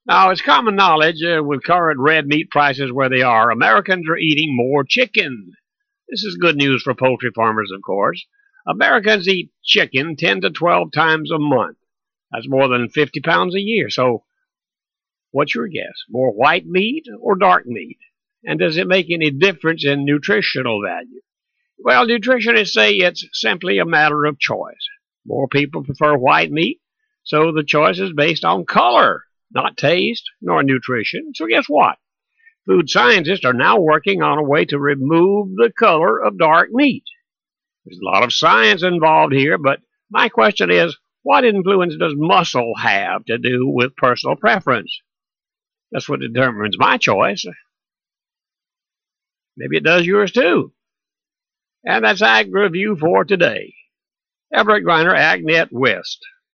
Now, it's common knowledge with current red meat prices where they are, Americans are eating more chicken. This is good news for poultry farmers, of course. Americans eat chicken 10 to 12 times a month. That's more than 50 pounds a year. So, what's your guess? More white meat or dark meat? And does it make any difference in nutritional value? Well, nutritionists say it's simply a matter of choice. More people prefer white meat, so the choice is based on color, not taste nor nutrition. So guess what? Food scientists are now working on a way to remove the color of dark meat. There's a lot of science involved here, but my question is, what influence does muscle have to do with personal preference? That's what determines my choice. Maybe it does yours too. And that's Ag Review for today. Everett Griner, AgNet West.